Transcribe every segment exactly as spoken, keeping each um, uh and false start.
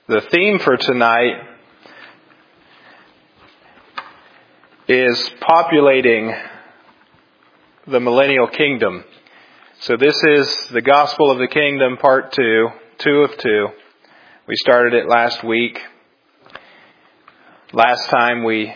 The theme for tonight is populating the millennial kingdom. So this is the Gospel of the Kingdom, part two, two of two. We started it last week. Last time we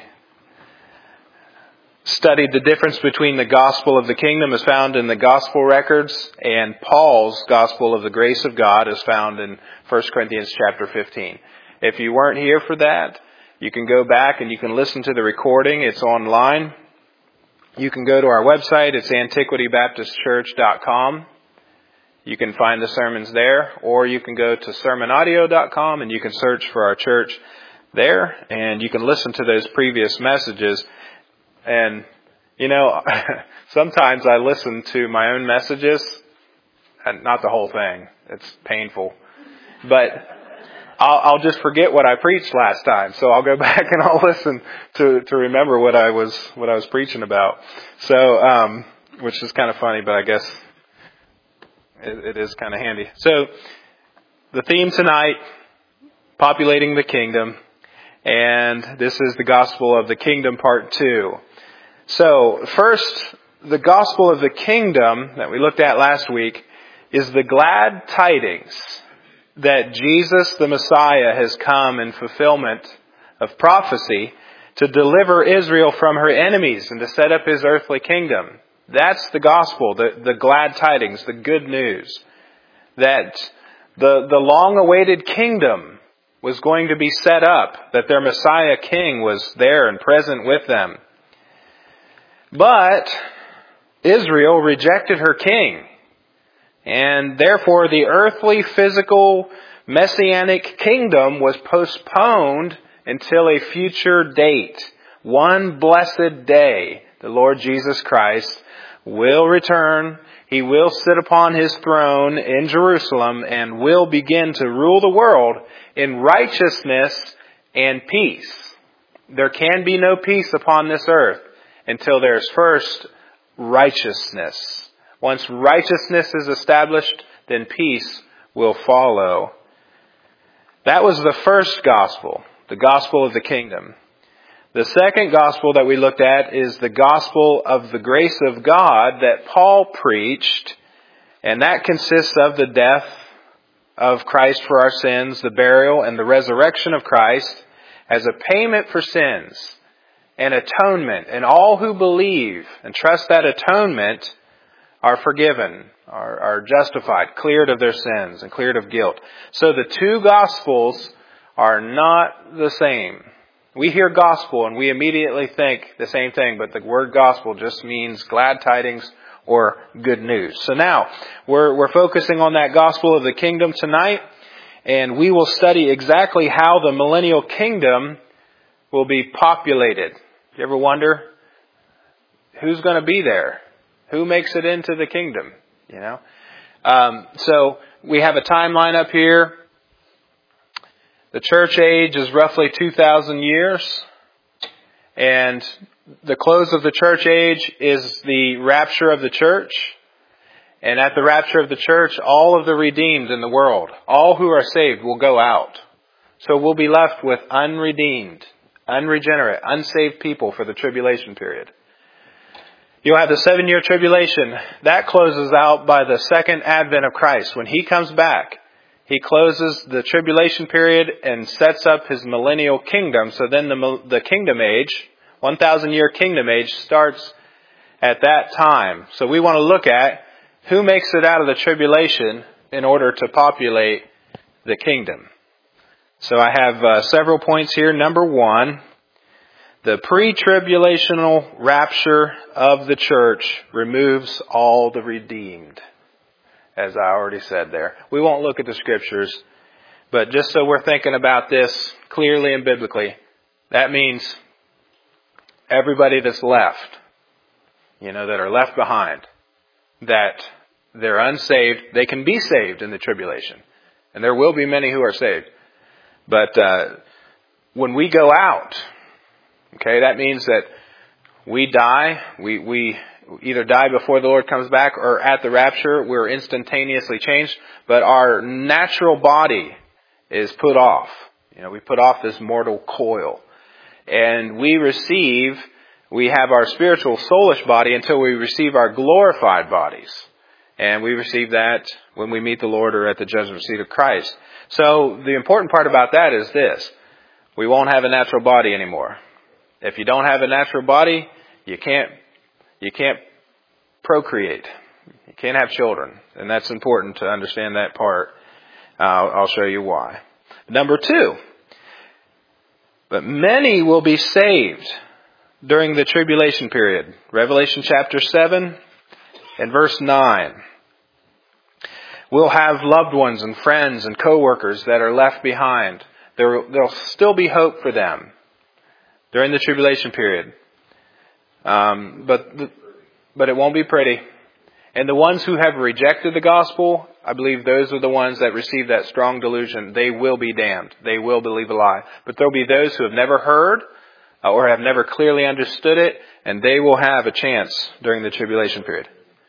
studied the difference between the Gospel of the Kingdom as found in the Gospel records and Paul's Gospel of the Grace of God as found in First Corinthians chapter fifteen. If you weren't here for that, you can go back and you can listen to the recording. It's online. You can go to our website. It's antiquity baptist church dot com. You can find the sermons there, or you can go to sermon audio dot com and you can search for our church there, and you can listen to those previous messages. And, you know, sometimes I listen to my own messages, and not the whole thing. It's painful. But I'll, I'll just forget what I preached last time. So I'll go back and I'll listen to, to remember what I was, what I was preaching about. So, um, which is kind of funny, but I guess it, it is kind of handy. So the theme tonight, populating the kingdom. And this is the Gospel of the Kingdom, part two. So, first, the Gospel of the Kingdom that we looked at last week is the glad tidings that Jesus the Messiah has come in fulfillment of prophecy to deliver Israel from her enemies and to set up His earthly kingdom. That's the Gospel, the, the glad tidings, the good news. That the, the long-awaited kingdom was going to be set up, that their Messiah King was there and present with them. But Israel rejected her king, and therefore the earthly, physical, messianic kingdom was postponed until a future date. One blessed day, the Lord Jesus Christ will return. He will sit upon His throne in Jerusalem and will begin to rule the world in righteousness and peace. There can be no peace upon this earth until there's first righteousness. Once righteousness is established, then peace will follow. That was the first gospel, the gospel of the kingdom. The second gospel that we looked at is the gospel of the grace of God that Paul preached, and that consists of the death of Christ for our sins, the burial and the resurrection of Christ as a payment for sins and atonement. And all who believe and trust that atonement are forgiven, are, are justified, cleared of their sins and cleared of guilt. So the two gospels are not the same. We hear gospel and we immediately think the same thing, but the word gospel just means glad tidings or good news. So now, we're, we're focusing on that gospel of the kingdom tonight, and we will study exactly how the millennial kingdom will be populated. You ever wonder who's going to be there? Who makes it into the kingdom? You know? Um, so, we have a timeline up here. The church age is roughly two thousand years, and the close of the church age is the rapture of the church. And at the rapture of the church, all of the redeemed in the world, all who are saved, will go out. So we'll be left with unredeemed, unregenerate, unsaved people for the tribulation period. You'll have the seven-year tribulation. That closes out by the second advent of Christ. When He comes back, He closes the tribulation period and sets up His millennial kingdom. So then the, the kingdom age, one thousand year kingdom age, starts at that time. So we want to look at who makes it out of the tribulation in order to populate the kingdom. So I have uh, several points here. Number one, the pre-tribulational rapture of the church removes all the redeemed. As I already said there. We won't look at the scriptures, but just so we're thinking about this clearly and biblically, that means everybody that's left, you know, that are left behind, that they're unsaved, they can be saved in the tribulation. And there will be many who are saved. But uh, when we go out, okay, that means that we die, we we either die before the Lord comes back, or at the rapture we're instantaneously changed. But our natural body is put off. You know, we put off this mortal coil. And we receive, we have our spiritual soulish body until we receive our glorified bodies. And we receive that when we meet the Lord or at the judgment seat of Christ. So the important part about that is this. We won't have a natural body anymore. If you don't have a natural body, you can't, you can't procreate. You can't have children. And that's important to understand that part. Uh, I'll show you why. Number two. But many will be saved during the tribulation period. Revelation chapter seven and verse nine. We'll have loved ones and friends and co-workers that are left behind. There, there'll still be hope for them during the tribulation period. Um, but, but it won't be pretty. And the ones who have rejected the gospel, I believe those are the ones that receive that strong delusion. They will be damned. They will believe a lie. But there'll be those who have never heard or have never clearly understood it, and they will have a chance during the tribulation period.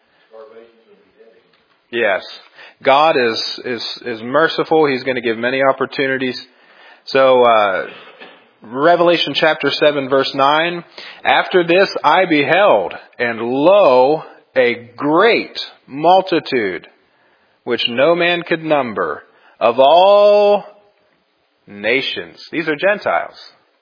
Yes. God is, is, is merciful. He's going to give many opportunities. So, uh, Revelation chapter seven verse nine. After this I beheld, and lo, a great multitude, which no man could number, of all nations. These are Gentiles.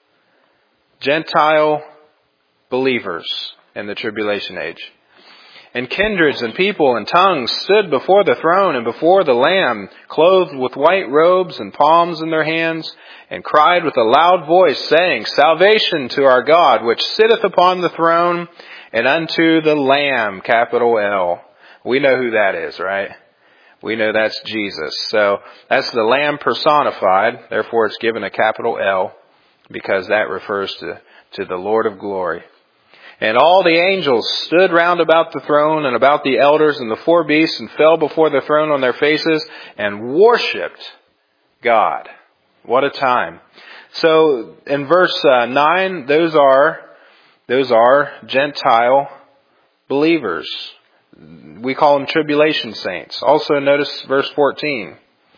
Gentile believers in the tribulation age. And kindreds and people and tongues stood before the throne and before the Lamb, clothed with white robes and palms in their hands, and cried with a loud voice, saying, Salvation to our God, which sitteth upon the throne, and unto the Lamb, capital L. We know who that is, right? We know that's Jesus. So that's the Lamb personified. Therefore, it's given a capital L, because that refers to, to the Lord of glory. And all the angels stood round about the throne and about the elders and the four beasts, and fell before the throne on their faces and worshipped God. What a time. So in verse uh, nine, those are, those are Gentile believers. We call them tribulation saints. Also notice verse fourteen.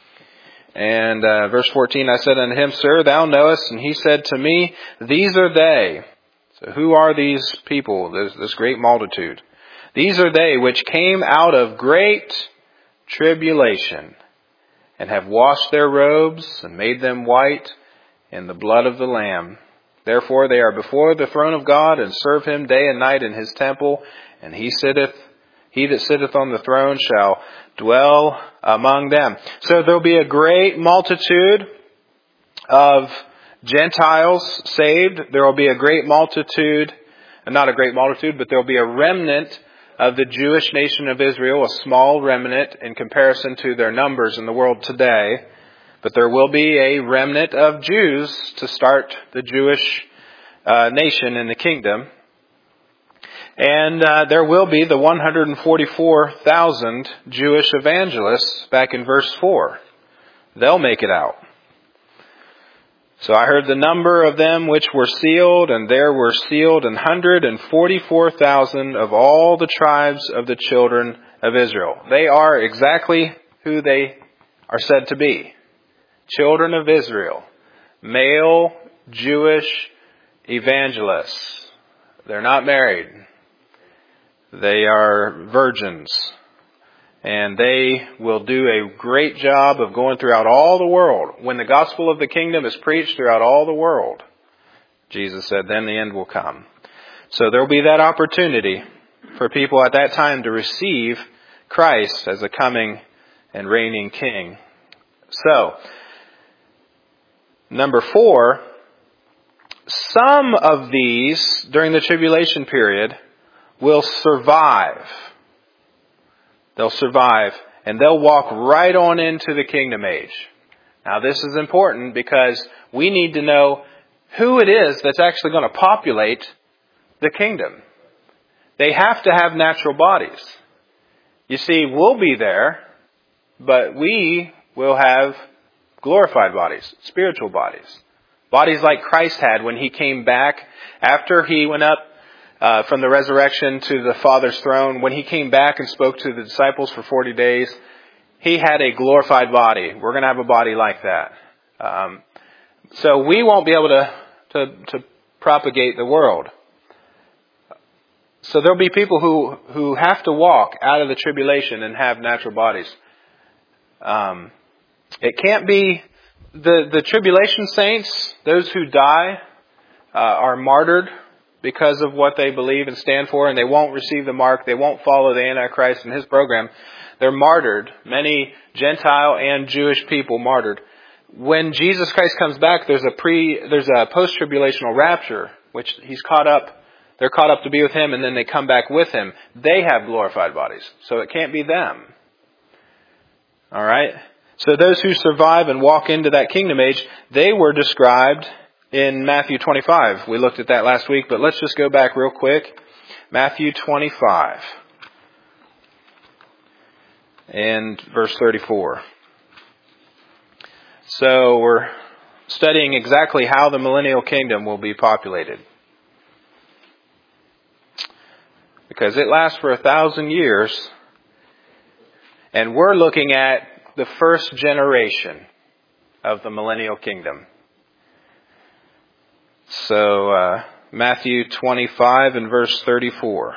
And uh, verse fourteen, I said unto him, Sir, thou knowest. And he said to me, These are they. So who are these people, this, this great multitude? These are they which came out of great tribulation, and have washed their robes and made them white in the blood of the Lamb. Therefore they are before the throne of God, and serve him day and night in his temple. And he sitteth, he that sitteth on the throne shall dwell among them. So there'll be a great multitude of Gentiles saved. There will be a great multitude, not a great multitude, but there will be a remnant of the Jewish nation of Israel, a small remnant in comparison to their numbers in the world today. But there will be a remnant of Jews to start the Jewish uh, nation in the kingdom. And uh, there will be the one hundred forty-four thousand Jewish evangelists back in verse four. They'll make it out. So I heard the number of them which were sealed, and there were sealed an hundred and forty-four thousand of all the tribes of the children of Israel. They are exactly who they are said to be. Children of Israel. Male Jewish evangelists. They're not married. They are virgins. And they will do a great job of going throughout all the world. When the gospel of the kingdom is preached throughout all the world, Jesus said, then the end will come. So there will be that opportunity for people at that time to receive Christ as a coming and reigning king. So, number four, some of these during the tribulation period will survive. They'll survive, and they'll walk right on into the kingdom age. Now this is important because we need to know who it is that's actually going to populate the kingdom. They have to have natural bodies. You see, we'll be there, but we will have glorified bodies, spiritual bodies. Bodies like Christ had when he came back after he went up Uh, from the resurrection to the Father's throne. When he came back and spoke to the disciples for forty days, he had a glorified body. We're going to have a body like that. Um, so we won't be able to, to, to propagate the world. So there'll be people who, who have to walk out of the tribulation and have natural bodies. Um, it can't be the, the tribulation saints, those who die, uh, are martyred because of what they believe and stand for, and they won't receive the mark. They won't follow the Antichrist and his program. They're martyred. Many Gentile and Jewish people martyred. When Jesus Christ comes back, there's a pre, there's a post-tribulational rapture, which he's caught up. They're caught up to be with him, and then they come back with him. They have glorified bodies, so it can't be them. All right? So those who survive and walk into that kingdom age, they were described in Matthew twenty-five. We looked at that last week, but let's just go back real quick. Matthew twenty-five and verse thirty-four. So we're studying exactly how the millennial kingdom will be populated. Because it lasts for a thousand years. And we're looking at the first generation of the millennial kingdom. So, uh, Matthew twenty-five and verse thirty-four.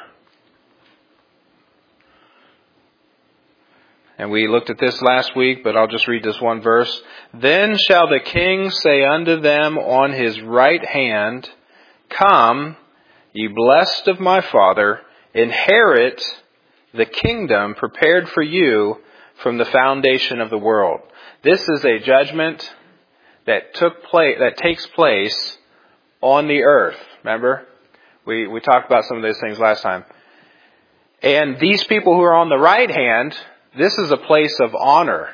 And we looked at this last week, but I'll just read this one verse. Then shall the king say unto them on his right hand, Come, ye blessed of my Father, inherit the kingdom prepared for you from the foundation of the world. This is a judgment that took place, that takes place on the earth. Remember? We, we talked about some of those things last time. And these people who are on the right hand, this is a place of honor.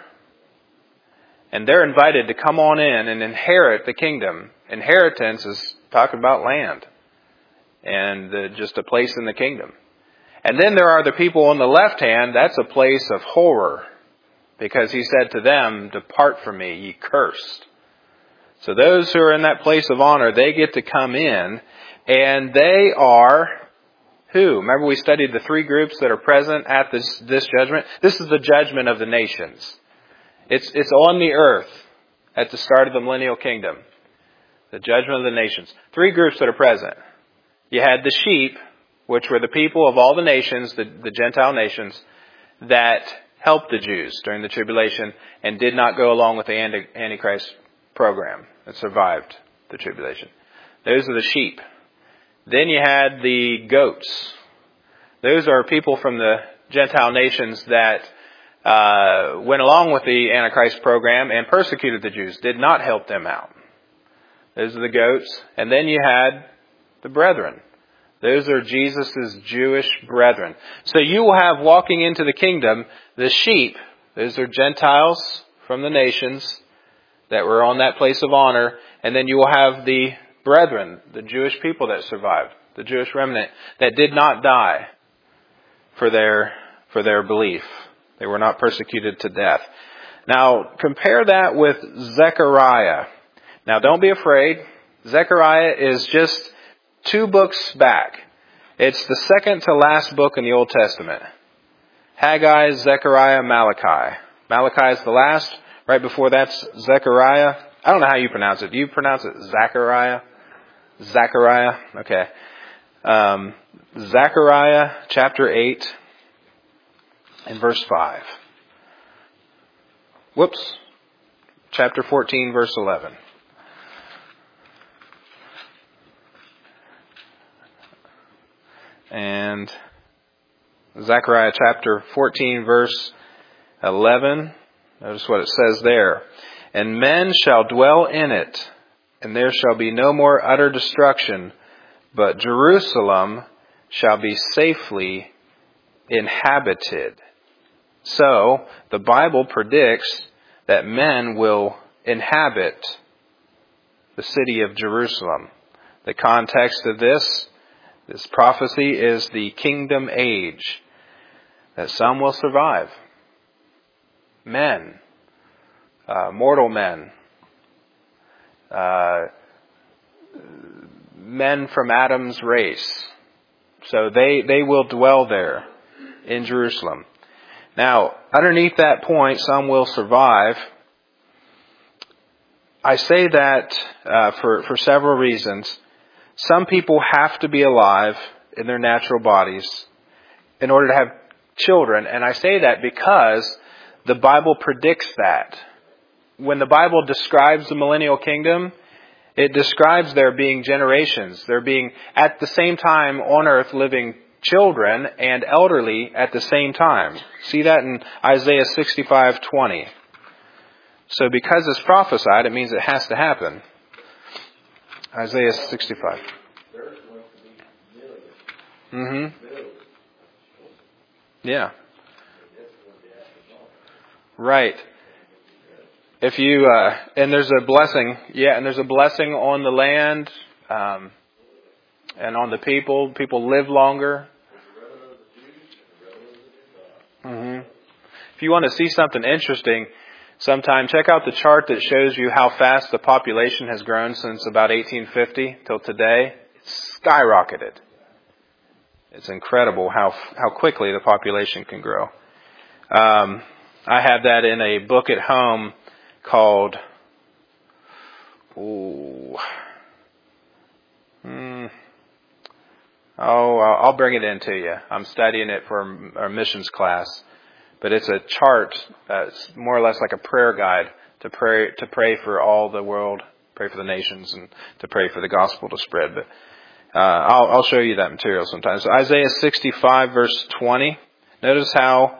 And they're invited to come on in and inherit the kingdom. Inheritance is talking about land. And the, just a place in the kingdom. And then there are the people on the left hand, that's a place of horror. Because he said to them, Depart from me, ye cursed. So those who are in that place of honor, they get to come in. And they are who? Remember we studied the three groups that are present at this, this judgment? This is the judgment of the nations. It's, it's on the earth at the start of the millennial kingdom. The judgment of the nations. Three groups that are present. You had the sheep, which were the people of all the nations, the, the Gentile nations, that helped the Jews during the tribulation and did not go along with the Antichrist program that survived the tribulation. Those are the sheep. Then you had the goats. Those are people from the Gentile nations that uh, went along with the Antichrist program and persecuted the Jews, did not help them out. Those are the goats. And then you had the brethren. Those are Jesus' Jewish brethren. So you will have walking into the kingdom the sheep. Those are Gentiles from the nations that were on that place of honor. And then you will have the brethren, the Jewish people that survived, the Jewish remnant that did not die for their, for their belief. They were not persecuted to death. Now, compare that with Zechariah. Now, don't be afraid. Zechariah is just two books back. It's the second to last book in the Old Testament. Haggai, Zechariah, Malachi. Malachi is the last. Right before that's Zechariah. I don't know how you pronounce it. Do you pronounce it Zechariah? Zechariah? Okay. Um, Zechariah chapter eight and verse five. Whoops. Chapter fourteen, verse eleven. And Zechariah chapter fourteen, verse eleven. Notice what it says there. And men shall dwell in it, and there shall be no more utter destruction, but Jerusalem shall be safely inhabited. So, the Bible predicts that men will inhabit the city of Jerusalem. The context of this, this prophecy is the kingdom age, that some will survive. Men. Uh, mortal men, uh, men from Adam's race. So they, they will dwell there in Jerusalem. Now, underneath that point, some will survive. I say that uh, for, for several reasons. Some people have to be alive in their natural bodies in order to have children. And I say that because the Bible predicts that. When the Bible describes the millennial kingdom, it describes there being generations. There being, at the same time on earth, living children and elderly at the same time. See that in Isaiah sixty-five twenty. So because it's prophesied, it means it has to happen. Isaiah sixty-five. Mm-hmm. Yeah. Right. If you, uh, and there's a blessing, yeah, and there's a blessing on the land, um, and on the people. People live longer. Mm-hmm. If you want to see something interesting, sometime check out the chart that shows you how fast the population has grown since about eighteen fifty till today. It's skyrocketed. It's incredible how how quickly the population can grow. Um, I have that in a book at home called, ooh, hmm, oh, I'll bring it in to you. I'm studying it for our missions class. But it's a chart, uh, it's more or less like a prayer guide to pray to pray for all the world, pray for the nations, and to pray for the gospel to spread. But uh, I'll, I'll show you that material sometime. So Isaiah sixty-five, verse twenty. Notice how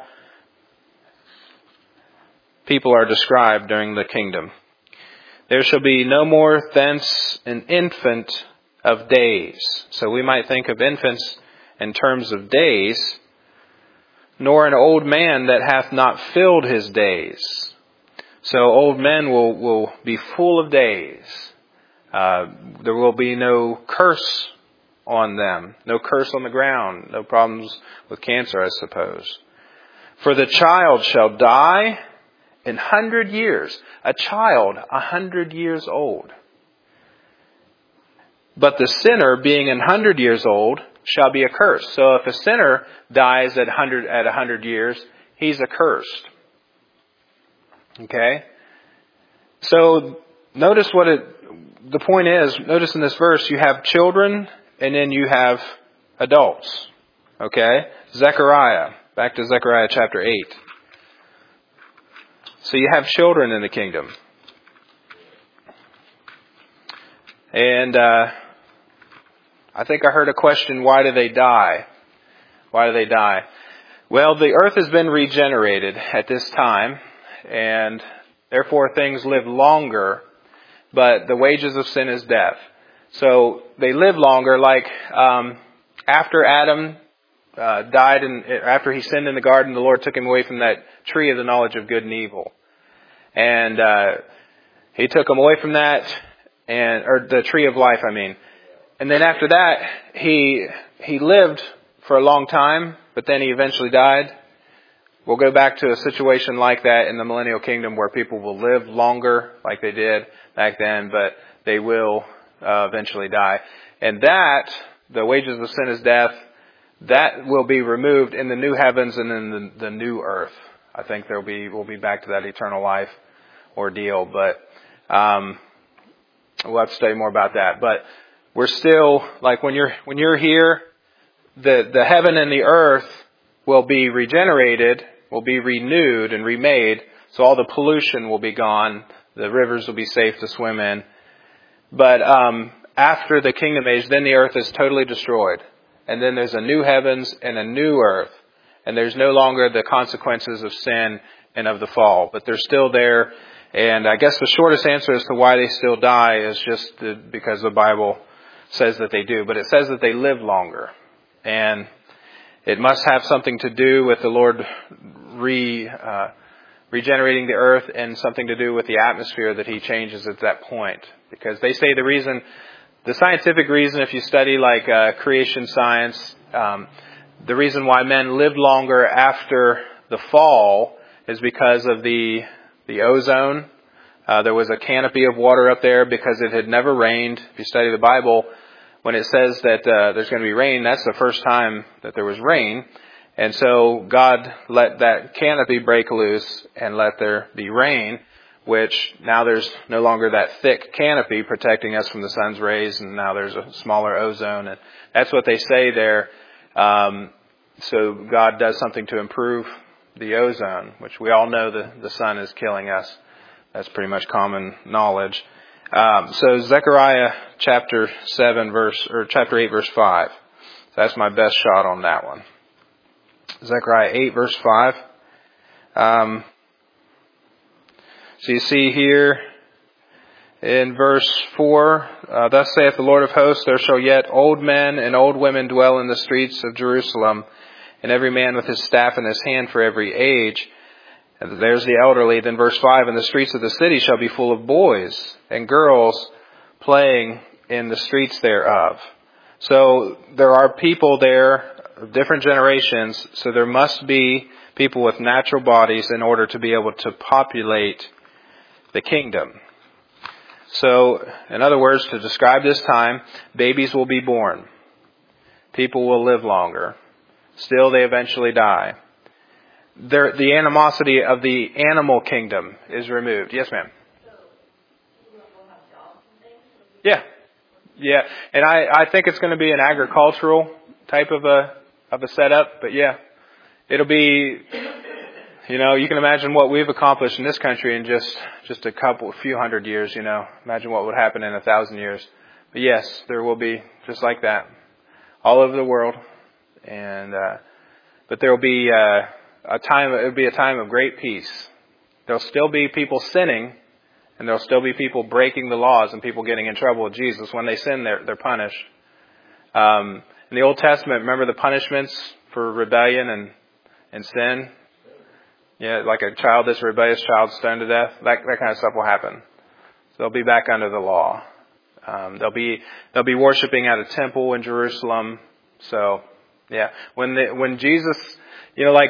people are described during the kingdom. There shall be no more thence an infant of days. So we might think of infants in terms of days. Nor an old man that hath not filled his days. So old men will, will be full of days. Uh, there will be no curse on them. No curse on the ground. No problems with cancer, I suppose. For the child shall die in hundred years. A child a hundred years old. But the sinner being an hundred years old shall be accursed. So if a sinner dies at hundred at a hundred years, he's accursed. Okay? So notice what it the point is, notice in this verse you have children and then you have adults. Okay? Zechariah. Back to Zechariah chapter eight. So you have children in the kingdom. And uh I think I heard a question, why do they die? Why do they die? Well, the earth has been regenerated at this time, and therefore things live longer, but the wages of sin is death. So they live longer, like um, after Adam uh, died, and after he sinned in the garden, the Lord took him away from that tree of the knowledge of good and evil. And uh, he took him away from that, and or the tree of life, I mean. And then after that, he he lived for a long time, but then he eventually died. We'll go back to a situation like that in the millennial kingdom where people will live longer like they did back then, but they will uh, eventually die. And that, the wages of sin is death, that will be removed in the new heavens and in the, the new earth. I think there'll be we'll be back to that eternal life ordeal, but um, we'll have to study more about that. But we're still, like when you're when you're here, the, the heaven and the earth will be regenerated, will be renewed and remade. So all the pollution will be gone. The rivers will be safe to swim in. But um, after the kingdom age, then the earth is totally destroyed. And then there's a new heavens and a new earth. And there's no longer the consequences of sin and of the fall. But they're still there. And I guess the shortest answer as to why they still die is just the, because the Bible says that they do. But it says that they live longer. And it must have something to do with the Lord re, uh, regenerating the earth and something to do with the atmosphere that He changes at that point. Because they say the reason, the scientific reason, if you study like uh, creation science, um, the reason why men live longer after the fall is because of the the ozone. Uh, there was a canopy of water up there because it had never rained. If you study the Bible, when it says that uh, there's going to be rain, that's the first time that there was rain. And so God let that canopy break loose and let there be rain. which now there's no longer that thick canopy protecting us from the sun's rays, and now there's a smaller ozone. And that's what they say there. Um, so God does something to improve the ozone, which we all know the, the sun is killing us. That's pretty much common knowledge. Um, so Zechariah chapter seven verse, or chapter eight verse five. So that's my best shot on that one. Zechariah eight verse five. Um, so you see here in verse four, uh, thus saith the Lord of hosts, there shall yet old men and old women dwell in the streets of Jerusalem, and every man with his staff in his hand for every age. And there's the elderly. Then verse five, and the streets of the city shall be full of boys and girls playing in the streets thereof. So there are people there of different generations, so there must be people with natural bodies in order to be able to populate the kingdom. So, in other words, to describe this time, babies will be born. People will live longer. Still, they eventually die. There, the animosity of the animal kingdom is removed. Yes, ma'am. Yeah. Yeah. And I, I think it's going to be an agricultural type of a, of a setup, but yeah, it'll be, you know, you can imagine what we've accomplished in this country in just, just a couple, a few hundred years, you know, imagine what would happen in a thousand years. But yes, there will be just like that all over the world. And, uh, but there will be, uh, a time, it will be a time of great peace. There'll still be people sinning, and there'll still be people breaking the laws and people getting in trouble with Jesus. When they sin, they're, they're punished. Um, in the Old Testament, remember the punishments for rebellion and, and sin? Yeah, like a child, this rebellious child stoned to death. That, that kind of stuff will happen. So they'll be back under the law. Um, they'll be, they'll be worshiping at a temple in Jerusalem. So, yeah, when the, when Jesus, you know, like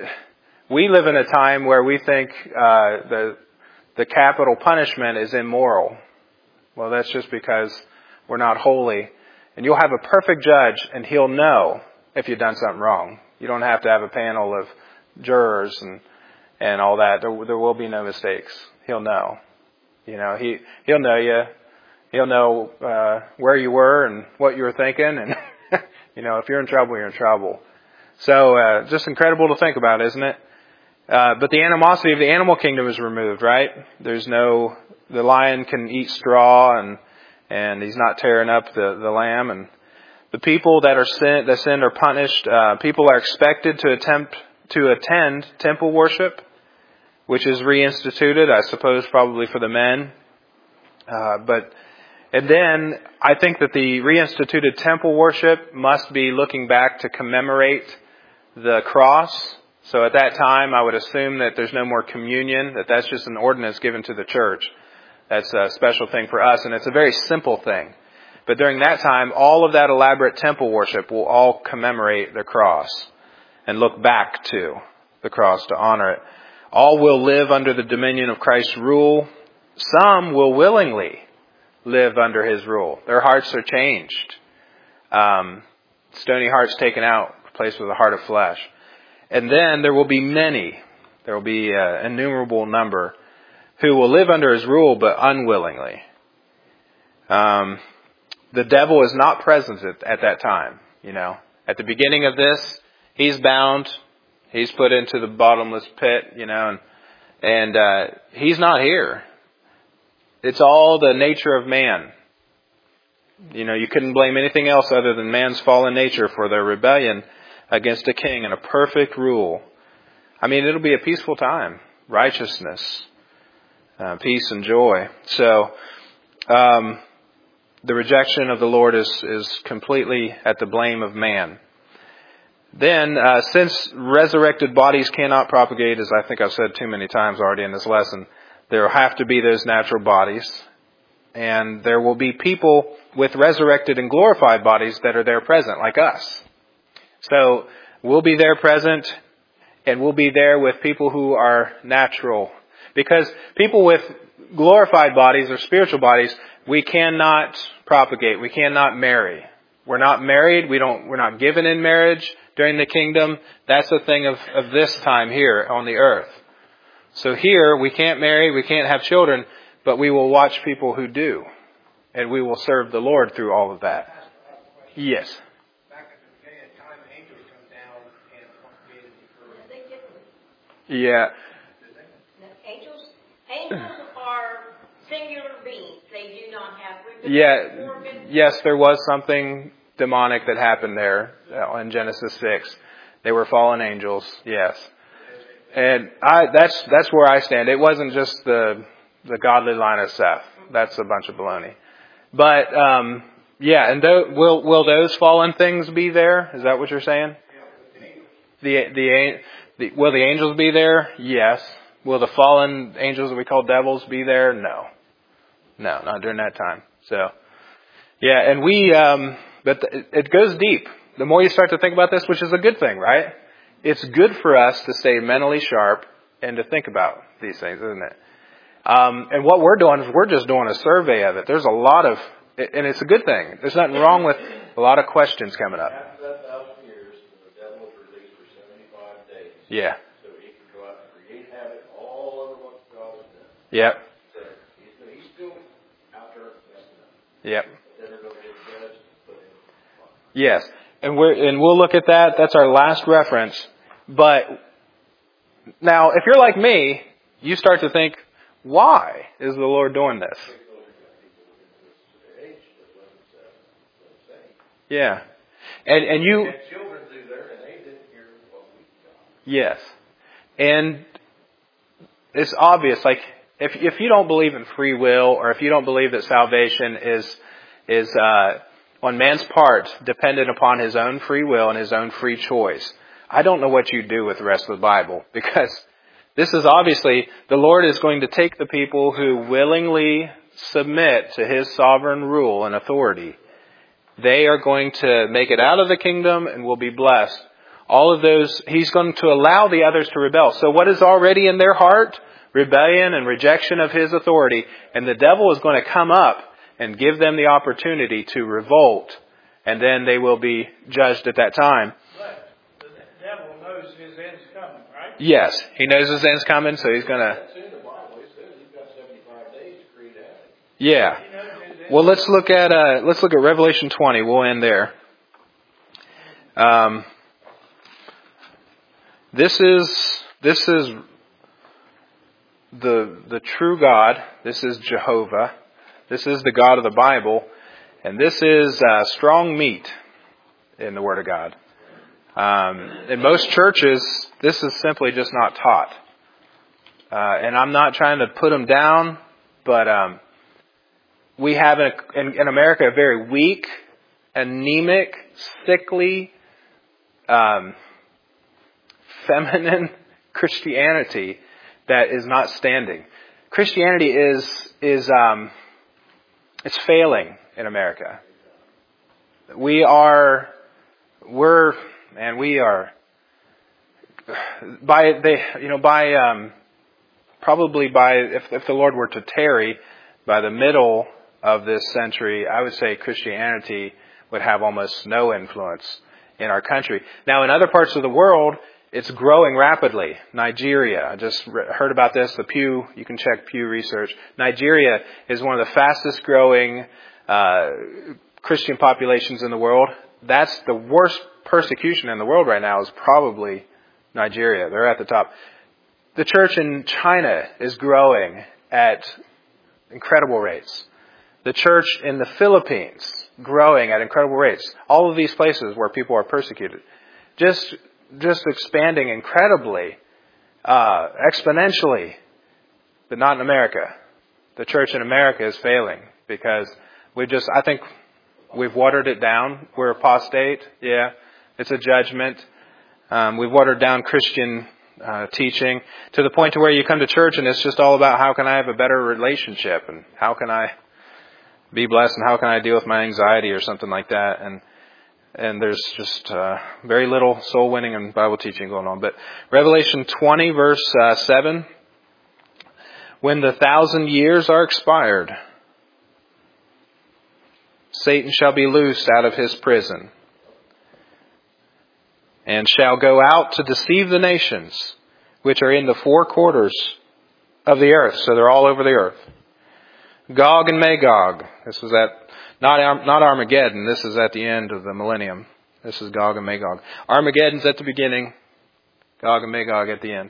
we live in a time where we think uh, the the capital punishment is immoral. Well, that's just because we're not holy. And you'll have a perfect judge, and he'll know if you've done something wrong. You don't have to have a panel of jurors and and all that. There, there will be no mistakes. He'll know. You know, he he'll know you. He'll know uh, where you were and what you were thinking, and you know, if you're in trouble, you're in trouble. So, uh, just incredible to think about, isn't it? Uh, but the animosity of the animal kingdom is removed, right? There's no, the lion can eat straw and, and he's not tearing up the, the lamb. And the people that are sin, that sinned are punished. Uh, people are expected to attempt to attend temple worship, which is reinstituted, I suppose, probably for the men. Uh, but, and then I think that the reinstituted temple worship must be looking back to commemorate the cross. So at that time, I would assume that there's no more communion, that that's just an ordinance given to the church. That's a special thing for us, and it's a very simple thing. But during that time, all of that elaborate temple worship will all commemorate the cross and look back to the cross to honor it. All will live under the dominion of Christ's rule. Some will willingly live under His rule. Their hearts are changed. Um, stony hearts taken out, replaced with a heart of flesh. And then there will be many, there will be an innumerable number who will live under His rule but unwillingly. Um, the devil is not present at, at that time, you know. At the beginning of this, he's bound, he's put into the bottomless pit, you know, and, and uh, he's not here. It's all the nature of man. You know, you couldn't blame anything else other than man's fallen nature for their rebellion against a king and a perfect rule. I mean, it'll be a peaceful time. Righteousness, uh, peace and joy. So, um, the rejection of the Lord is, is completely at the blame of man. Then, uh, since resurrected bodies cannot propagate, as I think I've said too many times already in this lesson, there will have to be those natural bodies. And there will be people with resurrected and glorified bodies that are there present, like us. So we'll be there present, and we'll be there with people who are natural. Because people with glorified bodies or spiritual bodies, we cannot propagate. We cannot marry. We're not married. We don't, we're not given in marriage during the kingdom. That's a thing of, of this time here on the earth. So here, we can't marry, we can't have children, but we will watch people who do. And we will serve the Lord through all of that. Yes. Back at the beginning of time, angels come down and created the earth. Yeah. Angels, angels are singular beings. They do not have reproductive Yeah. organs. Yes, there was something demonic that happened there in Genesis six. They were fallen angels. Yes. And I, that's, that's where I stand. It wasn't just the, the godly line of Seth. That's a bunch of baloney. But, um, yeah, and th- will, will those fallen things be there? Is that what you're saying? The, the, the, will the angels be there? Yes. Will the fallen angels that we call devils be there? No. No, not during that time. So, yeah, and we, um, but it, it goes deep. The more you start to think about this, which is a good thing, right? It's good for us to stay mentally sharp and to think about these things, isn't it? Um, and what we're doing is we're just doing a survey of it. There's a lot of, and it's a good thing. There's nothing wrong with a lot of questions coming up. After that thousand years, the devil was released for seventy-five days. Yeah. So he can go out and create havoc all over what God has done. Yep. So he's, he's still out there messing up. Yep. Then they're going to get judged and put in the fire. Yes. And we're, and we'll look at that. That's our last reference. But now, if you're like me, you start to think, why is the Lord doing this? Yeah. And, and you, And children do there, and they didn't hear what we got. yes. And it's obvious, like, if, if you don't believe in free will, or if you don't believe that salvation is, is, uh, on man's part, dependent upon his own free will and his own free choice, I don't know what you do with the rest of the Bible, because this is obviously, the Lord is going to take the people who willingly submit to His sovereign rule and authority. They are going to make it out of the kingdom and will be blessed. All of those, He's going to allow the others to rebel. So what is already in their heart? Rebellion and rejection of His authority. And the devil is going to come up and give them the opportunity to revolt. And then they will be judged at that time. But the devil knows his end's coming, right? Yes, he knows his end's coming, so he's going to... It's in the Bible. It says he's got seventy-five days to create havoc. Yeah. He knows his end. Well, let's look at uh, let's look at Revelation twenty. We'll end there. Um, this is this is the the true God. This is Jehovah. This is the God of the Bible, and this is uh, strong meat in the Word of God. Um, in most churches, this is simply just not taught. Uh, and I'm not trying to put them down, but um, we have in, in, in America a very weak, anemic, sickly, um, feminine Christianity that is not standing. Christianity is is um, it's failing in America. We are we're man we are by they you know by um, probably by if if the Lord were to tarry by the middle of this century, I would say Christianity would have almost no influence in our country. Now, in other parts of the world, it's growing rapidly. Nigeria, I just heard about this. The Pew, you can check Pew Research. Nigeria is one of the fastest growing uh, Christian populations in the world. That's the worst persecution in the world right now is probably Nigeria. They're at the top. The church in China is growing at incredible rates. The church in the Philippines growing at incredible rates. All of these places where people are persecuted. Just just expanding incredibly, uh, exponentially, but not in America. The church in America is failing because we've just, I think we've watered it down. We're apostate. Yeah. It's a judgment. Um, we've watered down Christian uh, teaching to the point to where you come to church and it's just all about how can I have a better relationship and how can I be blessed and how can I deal with my anxiety or something like that. And And there's just uh, very little soul winning and Bible teaching going on. But Revelation twenty, verse uh, seven. When the thousand years are expired, Satan shall be loosed out of his prison, and shall go out to deceive the nations which are in the four quarters of the earth. So they're all over the earth. Gog and Magog. This is at, not, not Armageddon. This is at the end of the millennium. This is Gog and Magog. Armageddon's at the beginning. Gog and Magog at the end.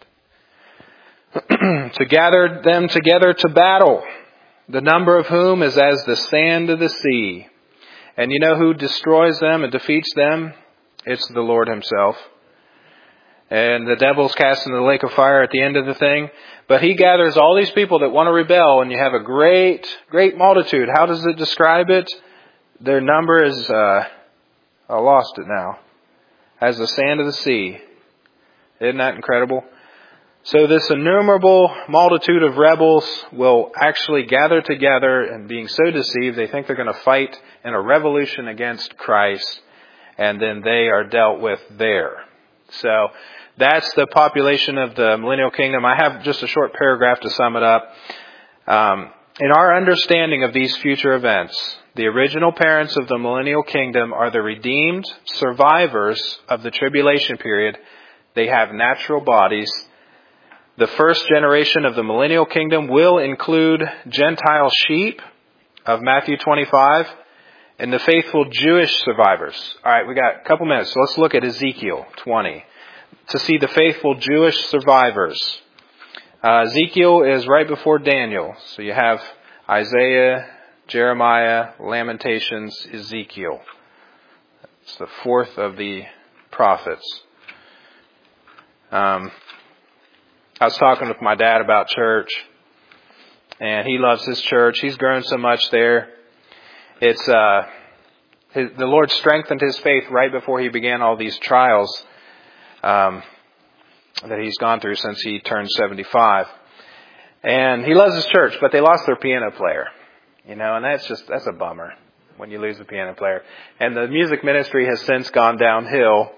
To gather them together to battle, the number of whom is as the sand of the sea. And you know who destroys them and defeats them? It's the Lord himself. And the devil's cast into the lake of fire at the end of the thing. But he gathers all these people that want to rebel, and you have a great, great multitude. How does it describe it? Their number is, uh, I lost it now, as the sand of the sea. Isn't that incredible? So this innumerable multitude of rebels will actually gather together, and being so deceived, they think they're going to fight in a revolution against Christ, and then they are dealt with there. So that's the population of the millennial kingdom. I have just a short paragraph to sum it up. Um, in our understanding of these future events, the original parents of the millennial kingdom are the redeemed survivors of the tribulation period. They have natural bodies. The first generation of the millennial kingdom will include Gentile sheep of Matthew twenty-five and the faithful Jewish survivors. All right, we got a couple minutes. So let's look at Ezekiel twenty to see the faithful Jewish survivors. Uh, Ezekiel is right before Daniel. So you have Isaiah, Jeremiah, Lamentations, Ezekiel. It's the fourth of the prophets. Um, I was talking with my dad about church, and he loves his church. He's grown so much there. It's uh, his, the Lord strengthened his faith right before he began all these trials um, that he's gone through since he turned seventy-five. And he loves his church, but they lost their piano player, you know, and that's just that's a bummer when you lose the piano player. And the music ministry has since gone downhill,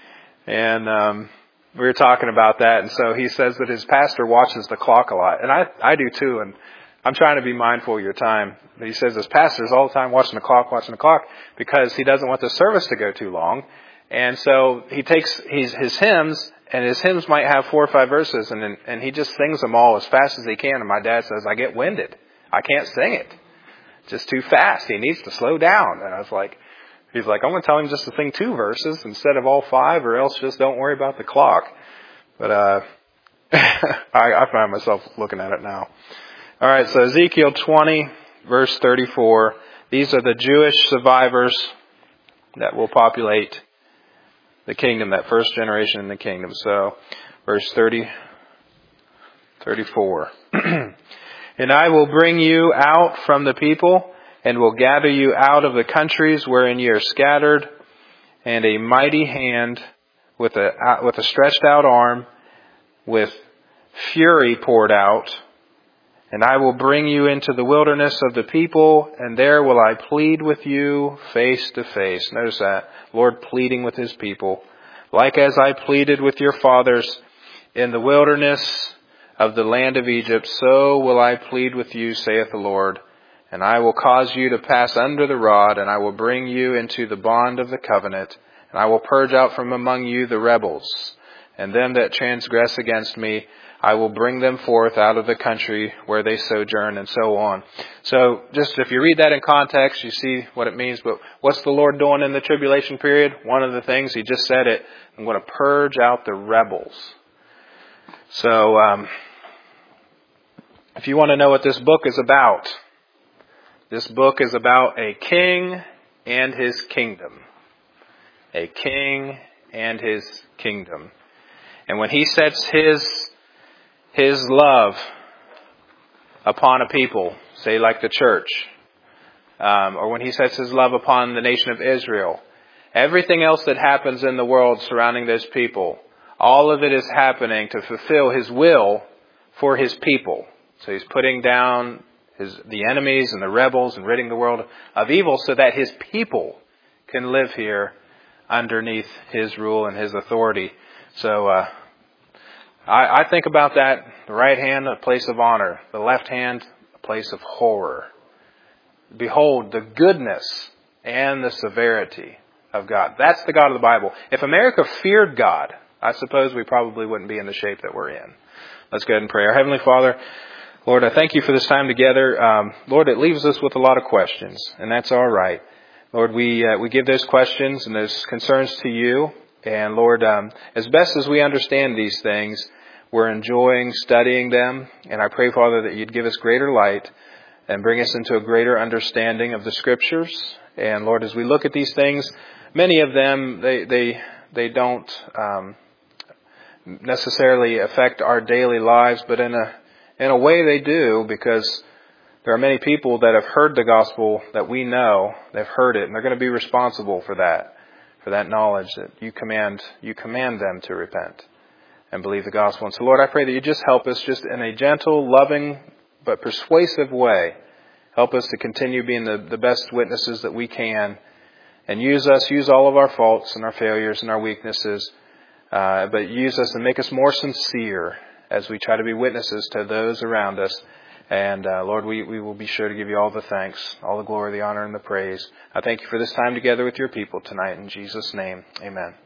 and um, we were talking about that, and so he says that his pastor watches the clock a lot. And I, I do too, and I'm trying to be mindful of your time. But he says his pastor's all the time watching the clock, watching the clock, because he doesn't want the service to go too long. And so he takes his, his hymns, and his hymns might have four or five verses, and and he just sings them all as fast as he can. And my dad says, I get winded. I can't sing it. It's just too fast. He needs to slow down. And I was like, he's like, I'm going to tell him just to sing two verses instead of all five, or else just don't worry about the clock. But uh, I, I find myself looking at it now. All right, so Ezekiel twenty, verse thirty-four. These are the Jewish survivors that will populate the kingdom, that first generation in the kingdom. So, verse thirty, thirty-four. And I will bring you out from the people, and will gather you out of the countries wherein ye are scattered, and a mighty hand with a with a stretched out arm, with fury poured out. And I will bring you into the wilderness of the people, and there will I plead with you face to face. Notice that. Lord pleading with his people. Like as I pleaded with your fathers in the wilderness of the land of Egypt, so will I plead with you, saith the Lord. And I will cause you to pass under the rod, and I will bring you into the bond of the covenant. And I will purge out from among you the rebels, and them that transgress against me. I will bring them forth out of the country where they sojourn, and so on. So just if you read that in context, you see what it means. But what's the Lord doing in the tribulation period? One of the things, he just said it, I'm going to purge out the rebels. So um, if you want to know what this book is about, this book is about a king and his kingdom. A king and his kingdom. And when he sets his His love upon a people, say like the church, um, or when he sets his love upon the nation of Israel, everything else that happens in the world surrounding those people, all of it is happening to fulfill his will for his people. So he's putting down his, the enemies and the rebels and ridding the world of evil so that his people can live here underneath his rule and his authority. So, uh, I, I think about that, the right hand, a place of honor. The left hand, a place of horror. Behold, the goodness and the severity of God. That's the God of the Bible. If America feared God, I suppose we probably wouldn't be in the shape that we're in. Let's go ahead and pray. Our Heavenly Father, Lord, I thank you for this time together. Um, Lord, it leaves us with a lot of questions, and that's all right. Lord, we uh, we give those questions and those concerns to you. And Lord, um, as best as we understand these things, we're enjoying studying them. And I pray, Father, that you'd give us greater light and bring us into a greater understanding of the Scriptures. And Lord, as we look at these things, many of them, they they, they don't um, necessarily affect our daily lives, but in a In a way they do, because there are many people that have heard the gospel that we know. They've heard it, and they're going to be responsible for that, for that knowledge that you command you command them to repent and believe the gospel. And so, Lord, I pray that you just help us just in a gentle, loving, but persuasive way. Help us to continue being the, the best witnesses that we can, and use us, use all of our faults and our failures and our weaknesses, uh, but use us and make us more sincere as we try to be witnesses to those around us. And uh, Lord, we, we will be sure to give you all the thanks, all the glory, the honor, and the praise. I thank you for this time together with your people tonight. In Jesus' name, amen.